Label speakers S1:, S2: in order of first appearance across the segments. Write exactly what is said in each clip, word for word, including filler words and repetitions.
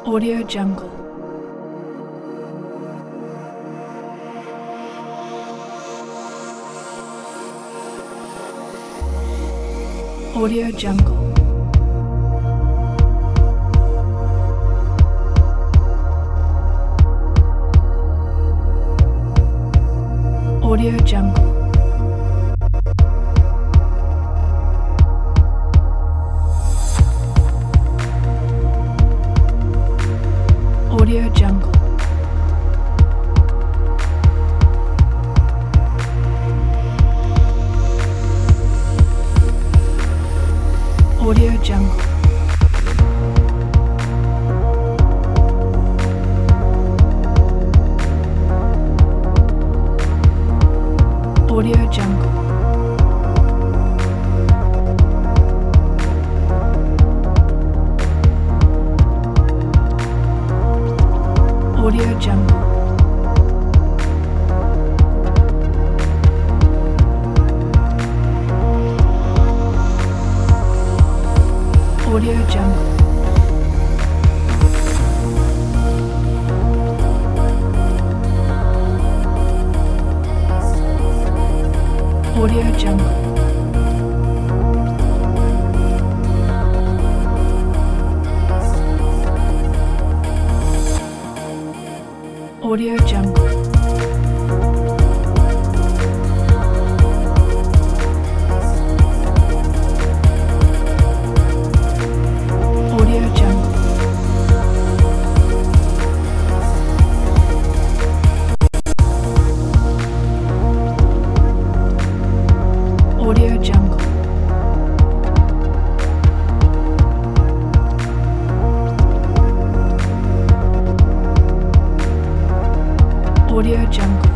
S1: Audio Jungle. Audio Jungle. Audio Jungle. Audio Jungle. Audio Jungle. Audio Jungle. Audio Jungle. Audio Jungle. Audio Jungle. Audio Jungle. Audio Jungle. Audio Jungle. Audio Jungle.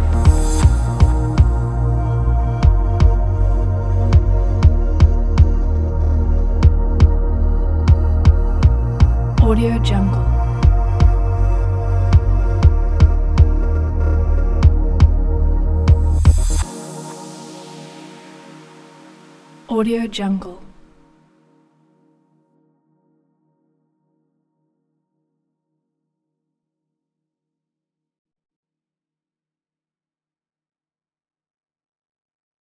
S1: Audio Jungle. Audio Jungle.